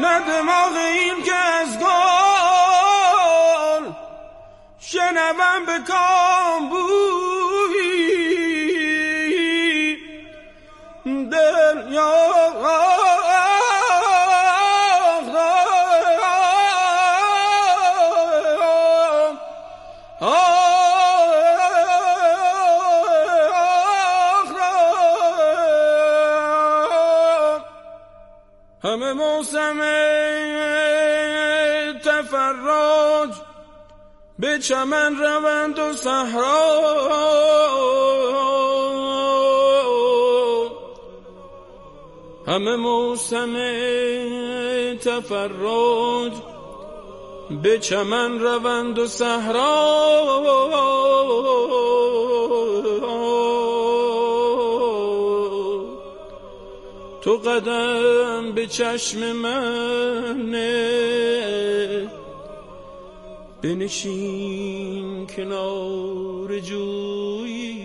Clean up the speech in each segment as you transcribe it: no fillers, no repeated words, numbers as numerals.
نه دماغ این که از گل شنوم به کام بویی دل یا همه موسم تفرج به چمن روند و صحرا همه موسم تفرج به چمن روند و صحرا تو قدم به چشم من نه بنشین کنار جویی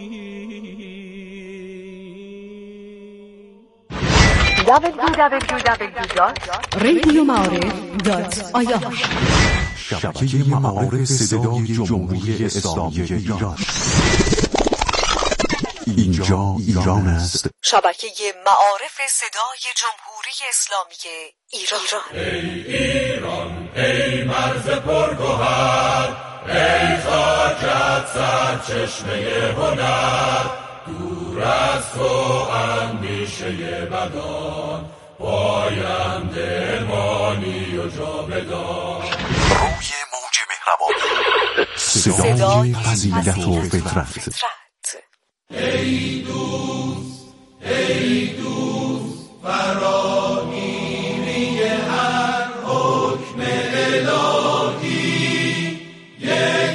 www.radioma'arif.ir شبکه معارف صدای جمهوری اسلامی ایران. اینجا ایران است. شبکه معارف صدای جمهوری اسلامی ایران. ای ایران ای مرز پرگوهر، ای خاکت سرچشمه هنر، دور از تو اندیشه بدان، پاینده مانی و جاودان. روی موج مهربانی، صدای فضیلت و فطرت. ای دوست فراگیری هر حکم الهی، یک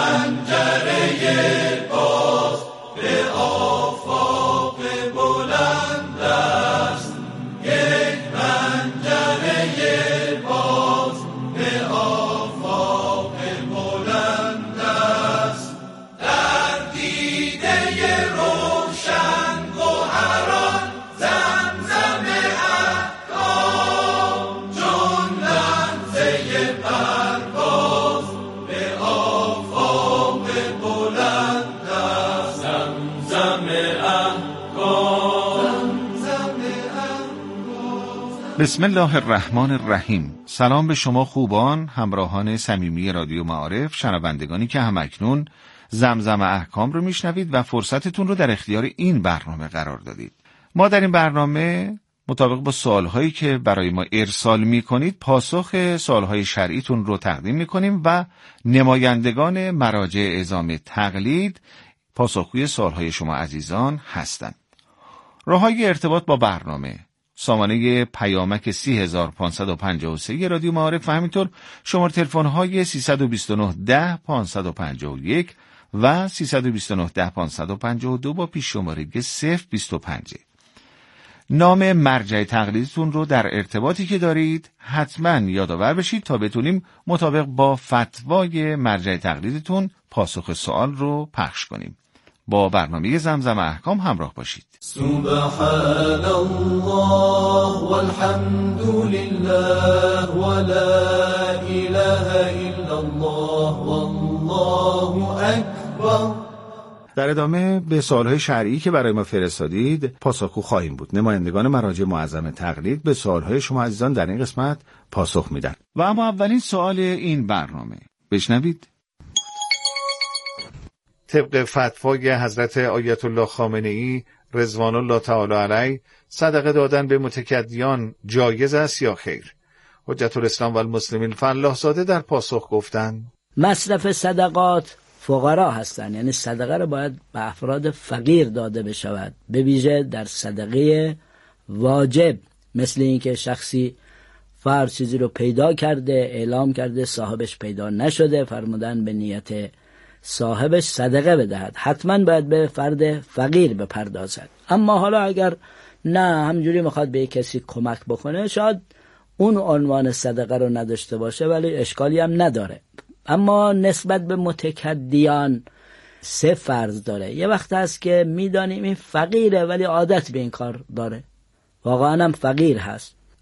پنجره باز به آفاق بلند است، یک پنجره باز به آفاق بلند است. در دیده روشن گوهران زمزم احکام، چون لحظه پرواز به آفاق بلند است. زمزم احکام. بسم الله الرحمن الرحیم. سلام به شما خوبان، همراهان صمیمی رادیو معارف، شنوندگانی که همکنون زمزم احکام رو میشنوید و فرصتتون رو در اختیار این برنامه قرار دادید. ما در این برنامه مطابق با سوالهایی که برای ما ارسال میکنید پاسخ سوالهای شرعیتون رو تقدیم میکنیم و نمایندگان مراجع اعزام تقلید پاسخگوی سوالهای شما عزیزان هستند. راههای ارتباط با برنامه: سامانه پیامک 30553 رادیو معارف و همینطور شماره تلفن‌های 329 10 551 و 329 10 552 با پیش شماره 025. نام مرجع تقلیدتون رو در ارتباطی که دارید حتما یادآور بشید تا بتونیم مطابق با فتوای مرجع تقلیدتون پاسخ سوال رو پخش کنیم. با برنامه زمزم احکام همراه باشید. سبحان الله والحمد لله ولا اله الا الله والله اکبر. در ادامه به سوالهای شرعی که برای ما فرستادید پاسخگو خواهیم بود. نمایندگان مراجع معظم تقلید به سوالهای شما عزیزان در این قسمت پاسخ میدن. و اما اولین سوال این برنامه، بشنوید. طبق فتوای حضرت آیت الله خامنه‌ای رضوان الله تعالی علیه، صدقه دادن به متکدیان جایز است یا خیر؟ حجت الاسلام و المسلمین فلاح زاده در پاسخ گفتند مصرف صدقات فقرا هستند، یعنی صدقه رو باید به افراد فقیر داده بشود، به ویژه در صدقه واجب، مثل اینکه شخصی فرض چیزی رو پیدا کرده، اعلام کرده، صاحبش پیدا نشده، فرمودن به نیت صاحبش صدقه بدهد، حتما باید به فرد فقیر بپردازد. اما حالا اگر نه همجوری میخواد به کسی کمک بکنه، شاید اون عنوان صدقه رو نداشته باشه ولی اشکالی هم نداره. اما نسبت به متکدیان 3 فرض داره. یه وقت هست که میدانیم این فقیره ولی عادت به این کار داره، واقعا هم فقیر هست،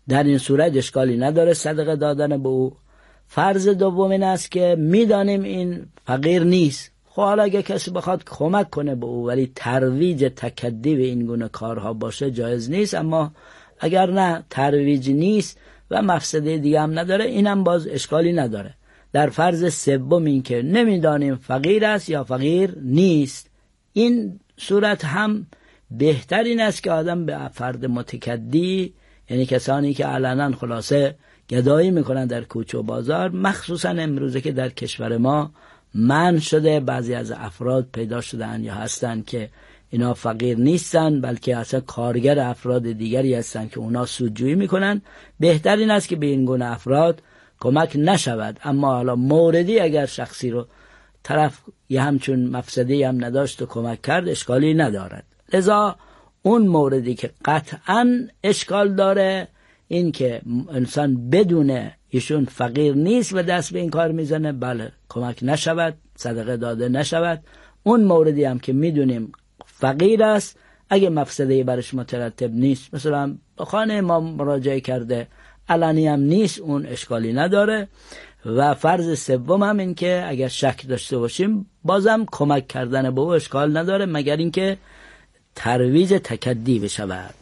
در این صورت اشکالی نداره صدقه دادن به او. فرض دوم این است که میدانیم این فقیر نیست، خب حالا اگه کسی بخواد کمک کنه به او ولی ترویج تکدی به این گونه کارها باشه جایز نیست. اما اگر نه ترویج نیست و مفسده دیگه هم نداره، اینم باز اشکالی نداره. در فرض سوم این که نمیدانیم فقیر است یا فقیر نیست، این صورت هم بهتر این است که آدم به فرد متکدی، یعنی کسانی که علنا خلاصه گدایی میکنن در کوچه و بازار، مخصوصا امروزه که در کشور ما منع شده، بعضی از افراد پیدا شدن یا هستن که اینا فقیر نیستن بلکه اصلا کارگر افراد دیگری هستن که اونا سودجویی میکنن، بهتر این است که به این گونه افراد کمک نشود. اما حالا موردی اگر شخصی رو طرف یه همچون مفسدی هم نداشت و کمک کرد اشکالی ندارد. لذا اون موردی که قطعا اشکال داره این که انسان بدونه ایشون فقیر نیست و دست به این کار میزنه، بله کمک نشود، صدقه داده نشود. اون موردی هم که میدونیم فقیر است، اگه مفسده‌ای برش مترتب نیست، مثلا به خانه امام مراجعه کرده علنی هم نیست، اون اشکالی نداره. و فرض سوم هم این که اگر شک داشته باشیم بازم کمک کردن به او اشکال نداره، مگر اینکه ترویج تکدی بشود.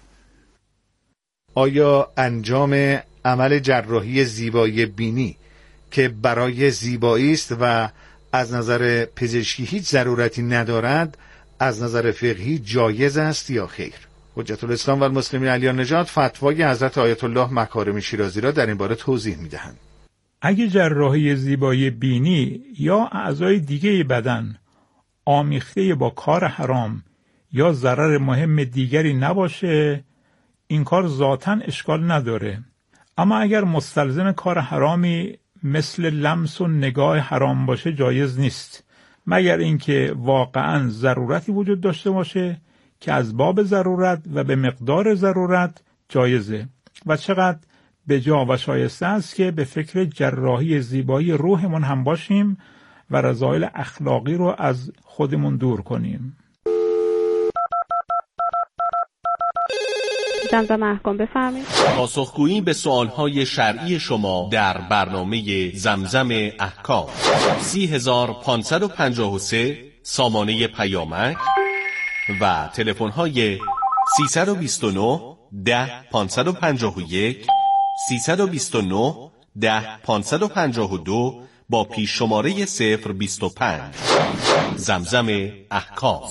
آیا انجام عمل جراحی زیبایی بینی که برای زیبایی است و از نظر پزشکی هیچ ضرورتی ندارد از نظر فقهی جایز است یا خیر؟ حجت الاسلام و المسلمین علی نژاد فتوای حضرت آیت الله مکارمی شیرازی را در این باره توضیح می‌دهند. اگه جراحی زیبایی بینی یا اعضای دیگه بدن آمیخته با کار حرام یا ضرر مهم دیگری نباشه، این کار ذاتاً اشکال نداره. اما اگر مستلزم کار حرامی مثل لمس و نگاه حرام باشه جایز نیست، مگر اینکه واقعاً ضرورتی وجود داشته باشه که از باب ضرورت و به مقدار ضرورت جایزه و چقدر به جا و شایسته است که به فکر جراحی زیبایی روحمون هم باشیم و رذایل اخلاقی رو از خودمون دور کنیم. زمزمه احکام بفرمایید. پاسخگویی به سوالهای شرعی شما در برنامه زمزم احکام 30553 سامانه پیامک و تلفن‌های 329 10 551 329 10 552 با پیش شماره 025. زمزم احکام.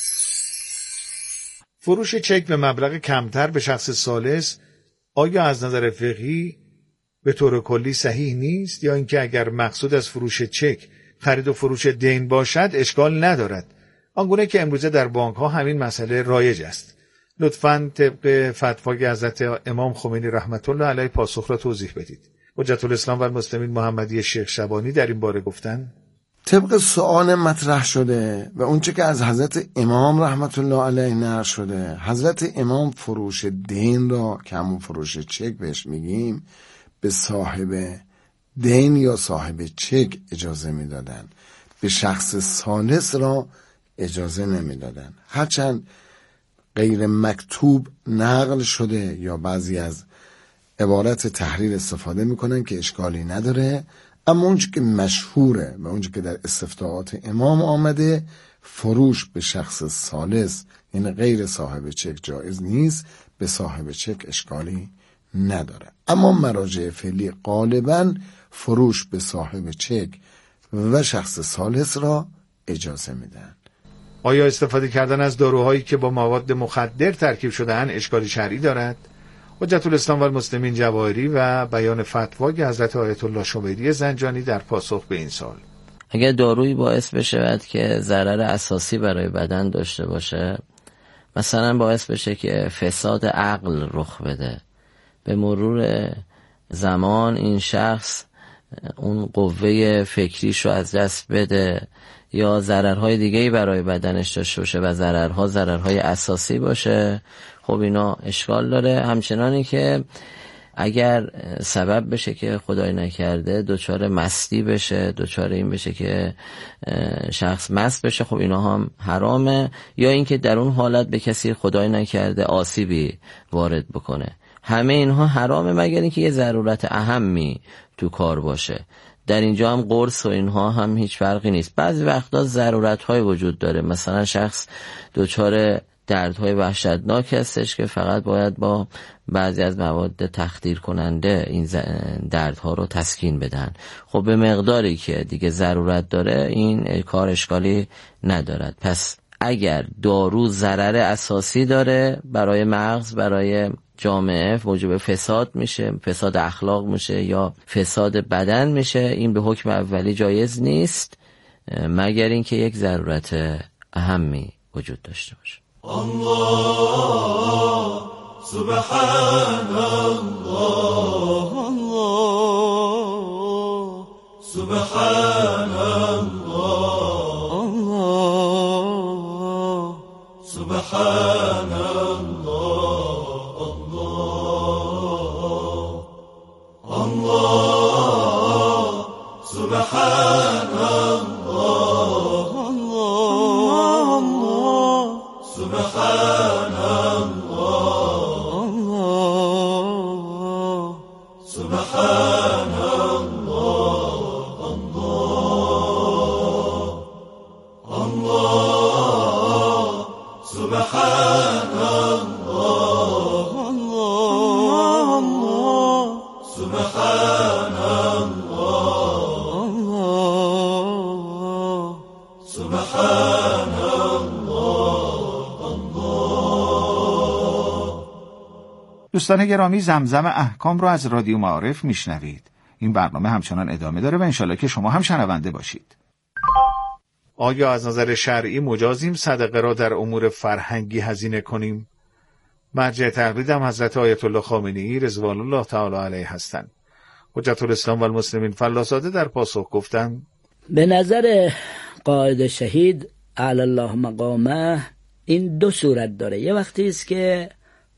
فروش چک به مبلغ کمتر به شخص ثالث آیا از نظر فقهی به طور کلی صحیح نیست، یا اینکه اگر مقصود از فروش چک خرید و فروش دین باشد اشکال ندارد، آنگونه که امروزه در بانک ها همین مسئله رایج است؟ لطفاً طبق فتوای حضرت امام خمینی رحمت الله علیه پاسخ را توضیح بدید. حجت الاسلام و المسلمین محمدی شیخ شبانی در این باره گفتند: طبق سؤال مطرح شده و اونچه که از حضرت امام رحمت الله علیه نقل شده، حضرت امام فروش دین را که همون فروش چک بهش میگیم به صاحب دین یا صاحب چک اجازه میدادن، به شخص ثالث را اجازه نمیدادن. هرچند غیر مکتوب نقل شده یا بعضی از عبارت تحریر استفاده میکنن که اشکالی نداره، اما اونچه که مشهوره و اونچه که در استفتاءات امام آمده، فروش به شخص ثالث یعنی غیر صاحب چک جایز نیست، به صاحب چک اشکالی نداره. اما مراجع فعلی غالباً فروش به صاحب چک و شخص ثالث را اجازه میدن. آیا استفاده کردن از داروهایی که با مواد مخدر ترکیب شده‌اند اشکالی شرعی دارد؟ حجت الاسلام و المسلمین جواهری و بیان فتوای حضرت آیت الله شمیری زنجانی در پاسخ به این سوال: اگر دارویی باعث بشود که ضرر اساسی برای بدن داشته باشه، مثلا باعث بشه که فساد عقل رخ بده، به مرور زمان این شخص اون قوه فکریش رو از دست بده یا ضررهای دیگه‌ای برای بدنش داشته باشه و ضررهای اساسی باشه، خب اینا اشکال داره. همچنانی که اگر سبب بشه که خدای نکرده دچار مستی بشه، دچار این بشه که شخص مست بشه، خب اینا هم حرامه. یا اینکه در اون حالت به کسی خدای نکرده آسیبی وارد بکنه. همه اینها حرامه مگر اینکه یه ضرورت اهمی تو کار باشه. در اینجا هم قرص و اینها هم هیچ فرقی نیست. بعضی وقتا ضرورت‌های وجود داره، مثلا شخص دچار دردهای وحشتناک هستش که فقط باید با بعضی از مواد تخدیر کننده این دردها رو تسکین بدن. خب به مقداری که دیگه ضرورت داره این کار اشکالی ندارد. پس اگر دارو ضرر اساسی داره برای مغز، برای جامعه، موجب فساد میشه، فساد اخلاق میشه یا فساد بدن میشه، این به حکم اولی جایز نیست مگر اینکه یک ضرورت اهمی وجود داشته باشه. الله سبحان الله، الله سبحان الله، الله سبحان الله، الله الله سبحان الله، الله سبحان الله، الله سبحان الله، الله الله سبحان الله، الله سبحان الله، الله سبحان دوستان گرامی، زمزم احکام رو از رادیو معارف میشنوید. این برنامه همچنان ادامه داره و انشالله که شما هم شنونده باشید. آیا از نظر شرعی مجازیم صدقه را در امور فرهنگی هزینه کنیم؟ مرجع تقلیدم حضرت آیت الله خامنه‌ای رضوان الله تعالی علیه هستند. حجت الاسلام و المسلمین فلاساده در پاسخ گفتند به نظر قائد شهید اعلی الله مقامه این دو صورت داره. یه وقتی است که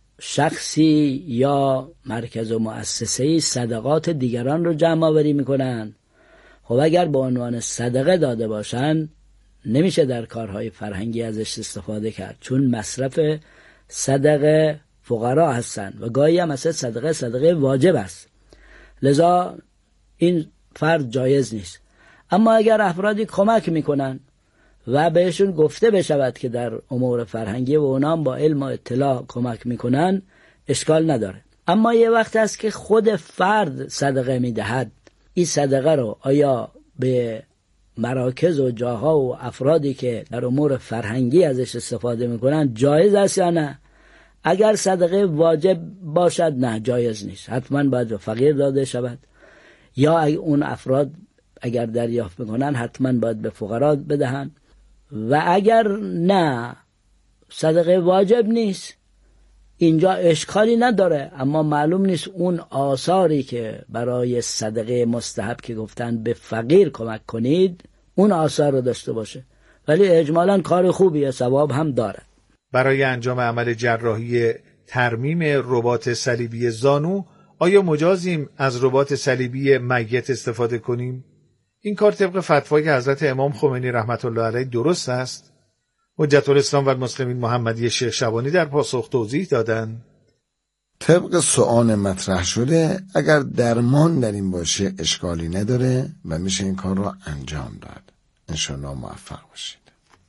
شخصی یا مرکز و مؤسسه‌ای صدقات دیگران رو جمع آوری میکنن. خب اگر به عنوان صدقه داده باشن نمیشه در کارهای فرهنگی ازش استفاده کرد، چون مصرف صدقه فقرا هستن و گاهی هم اصلا صدقه واجب است، لذا این فرض جایز نیست. اما اگر افرادی کمک میکنن و بهشون گفته بشود که در امور فرهنگی و اونام با علم و اطلاع کمک میکنن اشکال نداره. اما یه وقت هست که خود فرد صدقه میدهد، این صدقه رو آیا به مراکز و جاها و افرادی که در امور فرهنگی ازش استفاده میکنن جایز است یا نه؟ اگر صدقه واجب باشد نه جایز نیست، حتما باید به فقیر داده شود، یا اون افراد اگر دریافت میکنن حتما باید به فقرا بدهن، و اگر نه صدقه واجب نیست اینجا اشکالی نداره، اما معلوم نیست اون آثاری که برای صدقه مستحب که گفتن به فقیر کمک کنید اون آثار رو داشته باشه، ولی اجمالاً کار خوبیه، ثواب هم داره. برای انجام عمل جراحی ترمیم رباط صلیبی زانو آیا مجازیم از رباط صلیبی میت استفاده کنیم؟ این کار طبق فتوای حضرت امام خمینی رحمت الله علیه درست است؟ حجت الاسلام و المسلمین محمدی شیخ شبانی در پاسخ توضیح دادند طبق سؤال مطرح شده اگر درمان در این باشه اشکالی نداره و میشه این کار رو انجام داد. انشاءالله موفق باشید.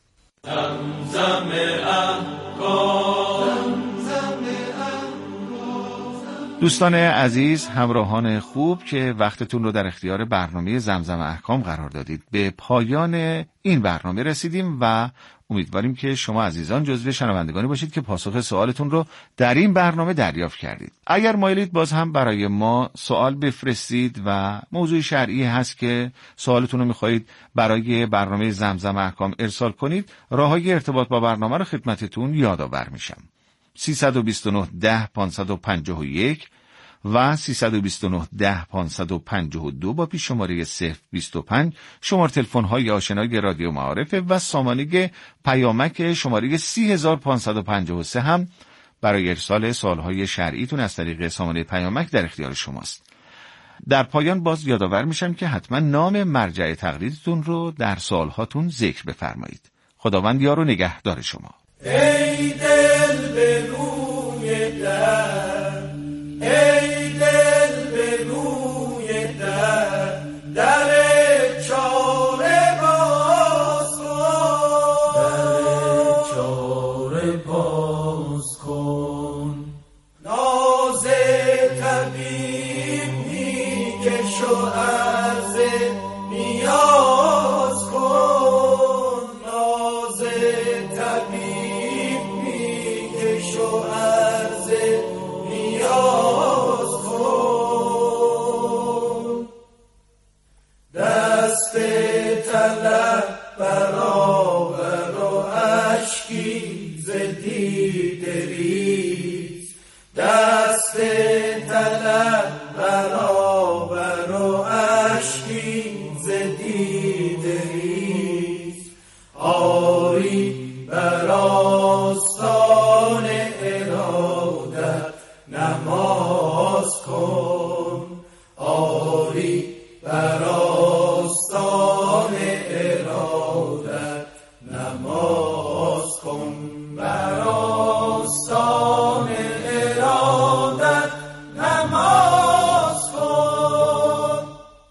زمزم احکام. دوستان عزیز، همراهان خوب که وقتتون رو در اختیار برنامه زمزم احکام قرار دادید، به پایان این برنامه رسیدیم و امیدواریم که شما عزیزان جزو شنوندگانی باشید که پاسخ سوالتون رو در این برنامه دریافت کردید. اگر مایلید باز هم برای ما سوال بفرستید و موضوع شرعی هست که سوالتون رو میخواهید برای برنامه زمزم احکام ارسال کنید، راههای ارتباط با برنامه رو خدمتتون یادآور میشم. 329 10 551 و 329 10 552 با پیش شماره 025 شماره تلفن های آشنای رادیو معارف و سامانه پیامک شماره 30553 هم برای ارسال سوالهای شرعیتون از طریق سامانه پیامک در اختیار شماست. در پایان باز یادآور میشم که حتما نام مرجع تقلیدتون رو در سوالهاتون ذکر بفرمایید. خداوند یار و نگهدار شما. ای دل به روی در و عرض نیاز کن، ناز طبیب میکش و عرض نیاز کن. دست طلب برآور و اشکی ز دیده ریز، دست طلب برآور و اشکی ز دیده ریز. آری بر آستان ارادت نماز کن، آری بر آستان ارادت نماز کن، بر آستان ارادت نماز کن.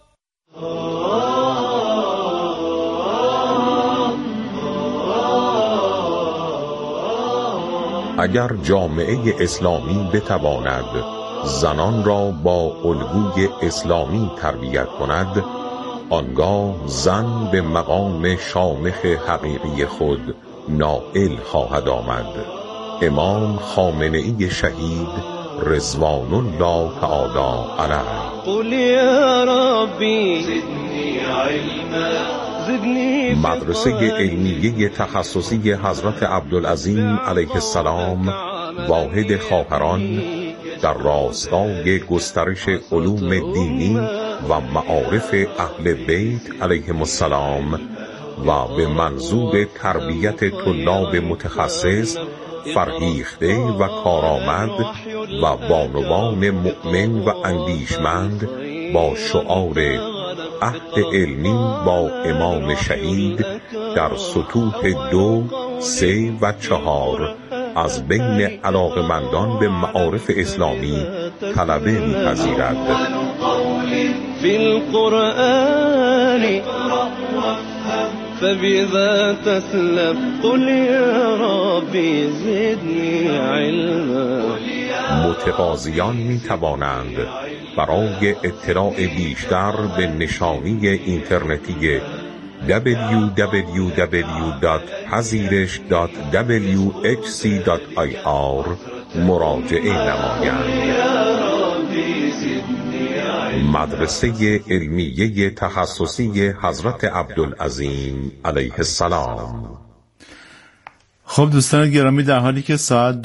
اگر جامعه اسلامی بتواند زنان را با الگوی اسلامی تربیت کند، آنگاه زن به مقام شامخ حقیقی خود نائل خواهد آمد. امام خامنه‌ای شهید رضوان الله تعالی علیه. قل یا ربی زدنی علما. مدرسه علمیه تخصصی حضرت عبدالعظیم علیه السلام واحد خواهران در راستای گسترش علوم دینی و معارف اهل بیت علیهم السلام و به منظور تربیت طلاب متخصص، فرهیخته و کارآمد و بانوان مؤمن و اندیشمند با شعار عهد علمی با امام شهید در سطوح 2، 3 و 4 از بین علاقمندان به معارف اسلامی طلبه می‌پذیرد. فی القرآن فبذا تسلم. قل یا ربی زدنی علما. متقاضیان می-توانند برای اطلاع بیشتر به نشانی اینترنتی www.hazirsh.whc.ir مراجعه نمایند. مدرسه علمیه تخصصی حضرت عبدالعظیم علیه السلام. خب دوستان گرامی، در حالی که ساعت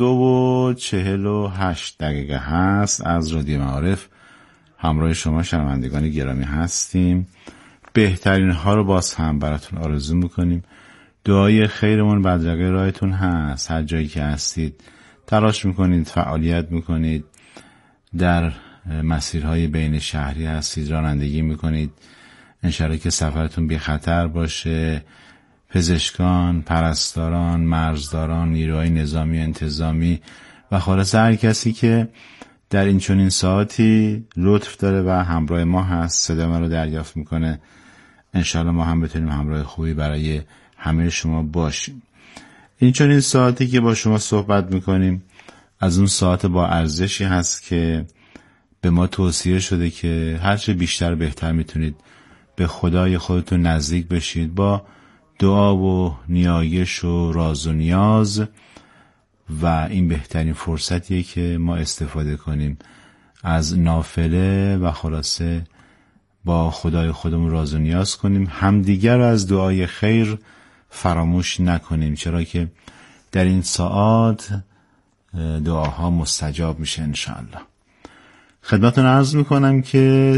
2:48 هست از رادیو معارف همراه شما شنوندگان گرامی هستیم. بهترین ها رو باز هم براتون آرزو میکنیم. دعای خیرمون بدرقه راهتون هست. هر جایی که هستید تلاش میکنید، فعالیت میکنید، در مسیرهای بین شهری هستید، رانندگی میکنید، انشالله که سفرتون بی خطر باشه. پزشکان، پرستاران، مرزداران، نیروهای نظامی انتظامی و خلاص هر کسی که در این چنین ساعتی لطف داره و همراه ما هست، صدا ما رو دریافت میکنه، انشالله ما هم بتونیم همراه خوبی برای همه شما باشیم. این چنین ساعتی که با شما صحبت میکنیم از اون ساعت با ارزشی هست که به ما توصیه شده که هرچه بیشتر بهتر میتونید به خدای خودتون نزدیک بشید با دعا و نیایش و راز و نیاز، و این بهترین فرصتیه که ما استفاده کنیم از نافله و خلاصه با خدای خودمون راز و نیاز کنیم، همدیگر رو از دعای خیر فراموش نکنیم، چرا که در این ساعات دعاها مستجاب میشه انشاءالله. خدمتتون عرض میکنم که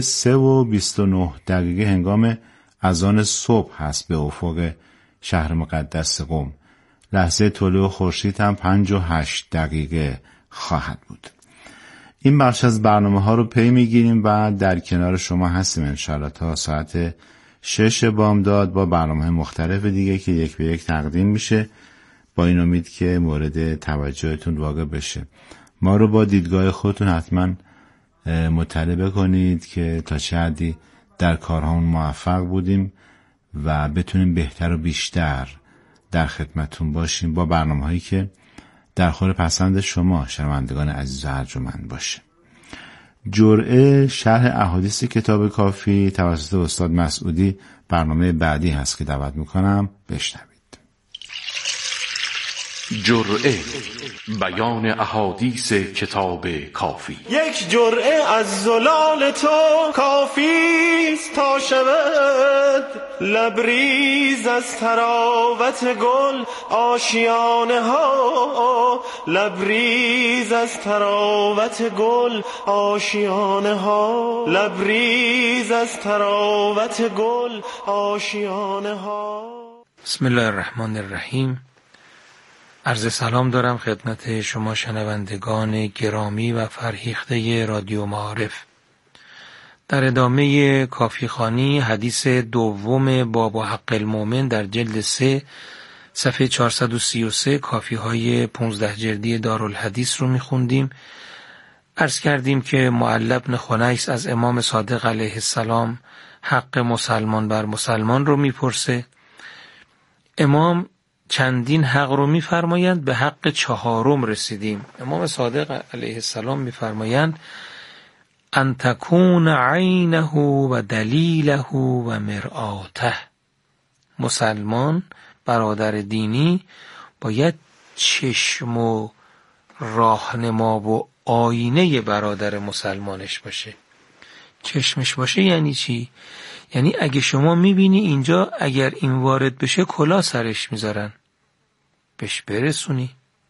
3:29 هنگام اذان صبح هست به افق شهر مقدس قم. لحظه طلوع خورشید هم 5:08 خواهد بود. این بخش از برنامه ها رو پی میگیریم و در کنار شما هستیم انشاءالله تا ساعت 6 بامداد با برنامه مختلف دیگه که یک به یک تقدیم میشه، با این امید که مورد توجهتون واقع بشه. ما رو با دیدگاه خودتون حتما مطلع کنید که تا چه حدی در کارهامون موفق بودیم و بتونیم بهتر و بیشتر در خدمتون باشیم با برنامه‌هایی که در خور پسند شما شنوندگان عزیز و ارجمند باشه. جرعه شرح احادیث کتاب کافی توسط استاد مسعودی برنامه بعدی هست که دعوت میکنم بشنوید. جرعه بیان احادیث کتاب کافی. یک جرعه از زلال تو کافیست تا شود لبریز از تراوت گل آشیانه ها، لبریز از تراوت گل آشیانه ها، لبریز از تراوت گل آشیانه ها. بسم الله الرحمن الرحیم. عرض سلام دارم خدمت شما شنوندگان گرامی و فرهیخته رادیو معارف. در ادامه کافی خوانی حدیث دوم باب حق المؤمن در جلد 3 صفحه 433 کافی های 15 جلدی دارالحدیث رو میخوندیم. عرض کردیم که معل بن خنیس از امام صادق علیه السلام حق مسلمان بر مسلمان رو میپرسه. امام چندین حق رو میفرمایند، به حق 4 رسیدیم. امام صادق علیه السلام میفرمایند ان تکون عینه و دلیله و مرآته. مسلمان برادر دینی باید چشم و راهنما و آینه برادر مسلمانش باشه. چشمش باشه یعنی چی؟ یعنی اگه شما میبینی اینجا اگر این وارد بشه کلاه سرش میذارن، بهش برسونی.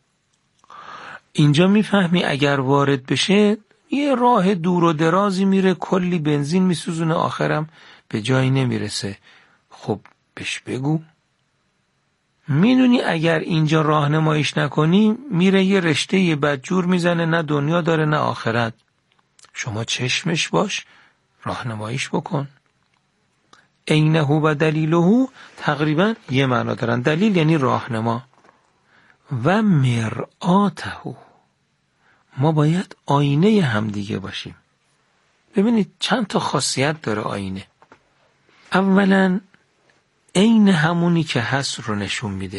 اینجا میفهمی اگر وارد بشه یه راه دور و درازی میره، کلی بنزین میسوزونه، آخرم به جایی نمیرسه. خب بهش بگو. میدونی اگر اینجا راهنماییش نکنی میره یه رشته بدجور میزنه، نه دنیا داره نه آخرت. شما چشمش باش، راهنماییش بکن. عینه و دلیله تقریبا یه معنا دارن. دلیل یعنی راهنما و مرآته، ما باید آینه همدیگه باشیم. ببینید چند تا خاصیت داره آینه. اولا عین همونی که هست رو نشون میده.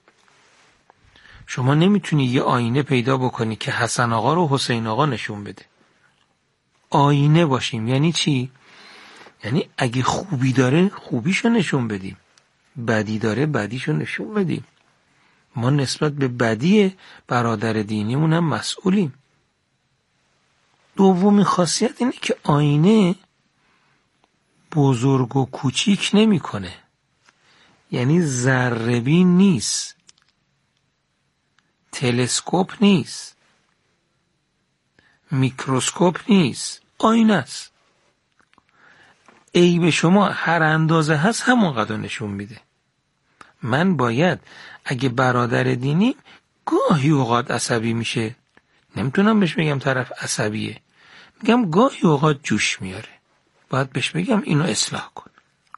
شما نمیتونی یه آینه پیدا بکنی که حسن آقا رو حسین آقا نشون بده. آینه باشیم یعنی چی؟ یعنی اگه خوبی داره خوبیشو نشون بدیم، بدی داره بدیشو نشون بدیم. ما نسبت به بدی برادر دینیمون هم مسئولیم. دومین خاصیت اینه که آینه بزرگ و کوچیک نمیکنه. یعنی ذره‌بین نیست، تلسکوپ نیست، میکروسکوپ نیست، آینه است. عیب شما هر اندازه هست همونقدر نشون میده. من باید اگه برادر دینی گاهی اوقات عصبی میشه، نمیتونم بهش بگم طرف عصبیه، میگم گاهی اوقات جوش میاره، باید بهش بگم اینو اصلاح کن.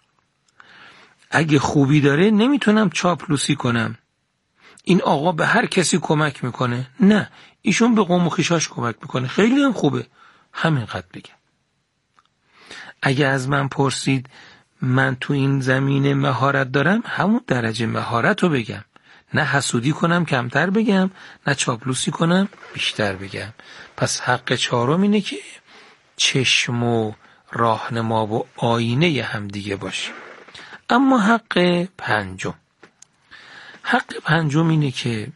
اگه خوبی داره نمیتونم چاپلوسی کنم، این آقا به هر کسی کمک میکنه، نه ایشون به قوم و خویشاش کمک میکنه، خیلی هم خوبه، همینقدر بگم. اگه از من پرسید من تو این زمینه مهارت دارم، همون درجه مهارت رو بگم، نه حسودی کنم کمتر بگم، نه چاپلوسی کنم بیشتر بگم. پس حق 4 اینه که چشم و راهنما و آینه هم دیگه باشیم. اما حق 5 اینه که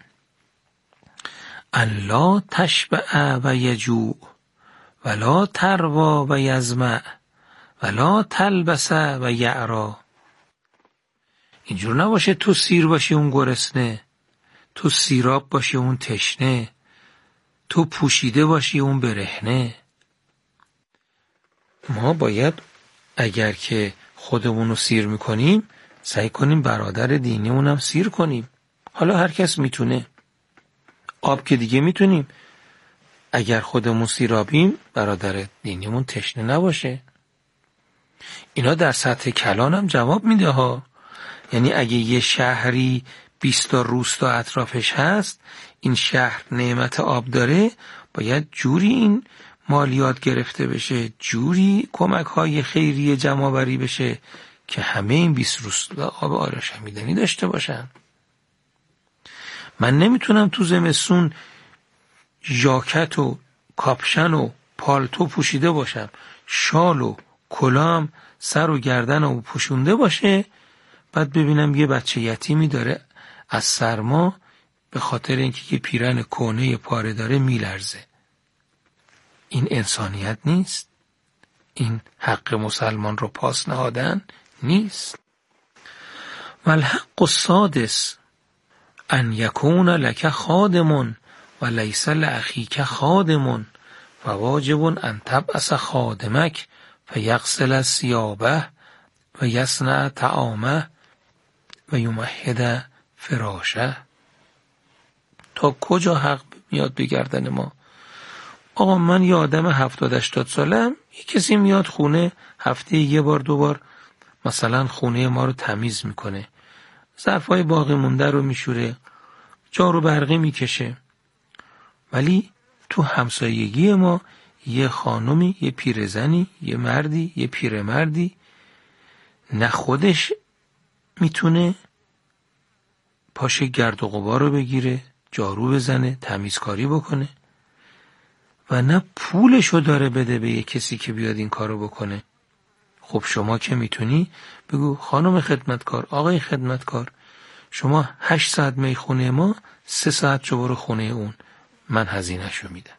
الله تشبع و یجوع ولا تروا و یزمع ولا تلبس و یعرا. اینجور نباشه تو سیر باشی اون گرسنه، تو سیراب باشی اون تشنه، تو پوشیده باشی اون برهنه. ما باید اگر که خودمونو سیر میکنیم سعی کنیم برادر دینیمون هم سیر کنیم. حالا هر کس میتونه، آب که دیگه میتونیم، اگر خودمون سیرابیم برادر دینیمون تشنه نباشه. اینا در سطح کلان هم جواب میده ها. یعنی اگه یه شهری 20 تا روستا اطرافش هست، این شهر نعمت آب داره، باید جوری این مالیات گرفته بشه، جوری کمک های خیریه جمع آوری بشه که همه این 20 روستا آب آشامیدنی داشته باشن. من نمیتونم تو زمستون ژاکت و کاپشن و پالتو پوشیده باشم، شال و کلام سر و گردن رو پوشونده باشه، بعد ببینم یه بچه یتیمی داره از سرما به خاطر اینکه یه پیرن کهنه پاره داره میلرزه. این انسانیت نیست؟ این حق مسلمان رو پاس نهادن نیست؟ والحق السادس ان یکون لک خادم و لیس لاخیک خادم و واجب ان تبعث خادمک فیغسل ثیابه و یصنع طعامه و یمهد فراشه. تا کجا حق میاد به گردن ما؟ آقا من یه آدم 70-80 سالم، یه کسی میاد خونه هفته یه بار 2 بار مثلا خونه ما رو تمیز میکنه، ظرفای باقی مونده رو میشوره، جارو برقی میکشه، ولی تو همسایگی ما یه خانمی، یه پیرزنی، یه مردی، یه پیرمردی نه خودش میتونه پاشه گرد و غبار رو بگیره، جارو بزنه، تمیزکاری بکنه و نه پولشو داره بده به یه کسی که بیاد این کارو بکنه. خب شما که میتونی بگو خانم خدمتکار، آقای خدمتکار، شما 8 ساعت می خونه ما، 3 ساعت شو برو خونه اون، من هزینه‌شو میدم.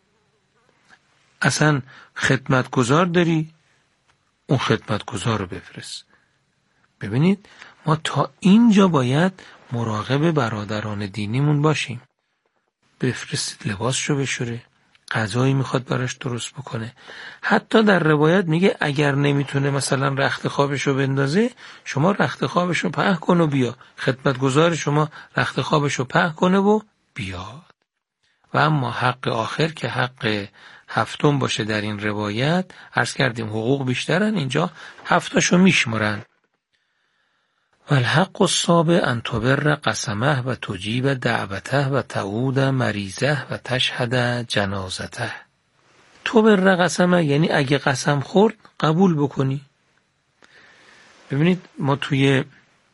اصلا خدمتگزار داری، اون خدمتگزار رو بفرست. ببینید ما تا اینجا باید مراقب برادران دینیمون باشیم. بفرستید لباسشو بشوره، غذایی میخواد براش درست بکنه. حتی در روایت میگه اگر نمیتونه مثلا رخت خوابشو بندازه، شما رخت خوابشو پهن کن و بیا. خدمتگزار شما رخت خوابشو پهن کنه و بیاد. و اما حق آخر که حق 7 باشه در این روایت، عرض کردیم حقوق بیشترن، اینجا 7 میشمرن. والحق السابع ان تبر قسمه و تجیب دعوته و تعود مریضه و تشهد جنازته. تبر قسمه یعنی اگه قسم خورد قبول بکنی. ببینید ما توی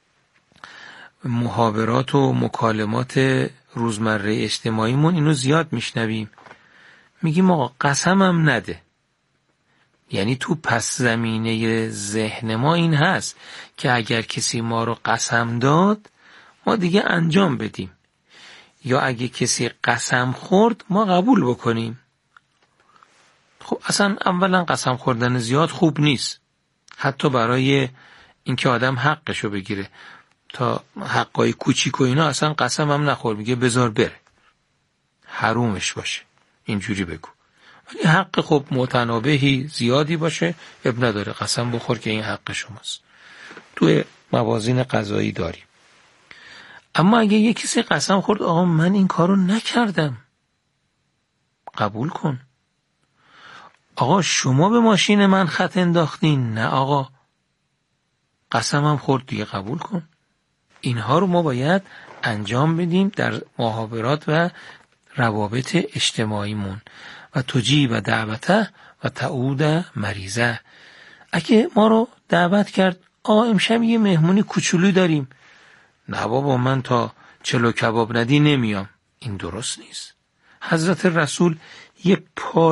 محاورات و مکالمات روزمره اجتماعیمون اینو زیاد میشنویم، میگیم آقا قسمم نده. یعنی تو پس زمینه ذهن ما این هست که اگر کسی ما رو قسم داد ما دیگه انجام بدیم، یا اگه کسی قسم خورد ما قبول بکنیم. خب اصلا اولا قسم خوردن زیاد خوب نیست، حتی برای اینکه آدم حقشو بگیره. تا حقای کوچیک و اینا اصلا قسم هم نخور، میگه بذار بره، حرومش باشه، اینجوری بگو. ولی حق خب متنابهی زیادی باشه اب نداره، قسم بخور که این حق شماست. توی موازین قضایی داریم. اما اگه یه کسی قسم خورد آقا من این کارو نکردم، قبول کن. آقا شما به ماشین من خط انداختین، نه آقا قسمم خورد دیگه، قبول کن. اینها رو ما باید انجام بدیم در محاورات و روابط اجتماعیمون. و تجیب دعوته و تعود مریضه. اگه ما رو دعوت کرد آقا امشب یه مهمونی کوچولوی داریم، نه بابا من تا چلو کباب ندی نمیام، این درست نیست. حضرت رسول یه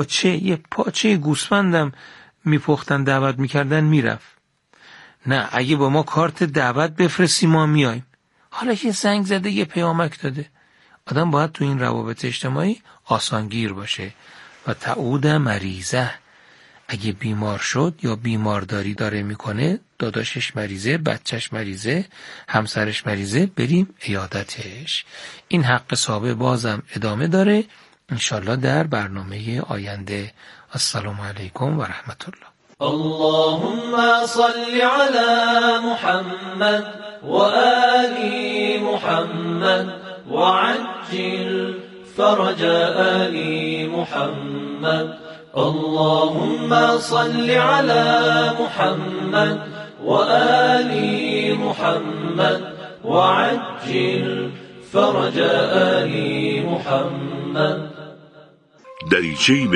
پاچه گوسفندم میپختن دعوت میکردن میرفت. نه اگه با ما کارت دعوت بفرستی ما میایم. حالا که زنگ زده یه پیامک داده. آدم باید تو این روابط اجتماعی آسانگیر باشه. و تعود مریضه، اگه بیمار شد یا بیمارداری داره میکنه، داداشش مریضه، بچهش مریضه، همسرش مریضه، بریم عیادتش. این حق سابع بازم ادامه داره انشالله در برنامه آینده. السلام علیکم و رحمت الله. اللهم صل على محمد و آل محمد و عجل فرج آل محمد. اللهم صل على محمد و آل محمد و عجل فرج آل محمد. دریچه‌ای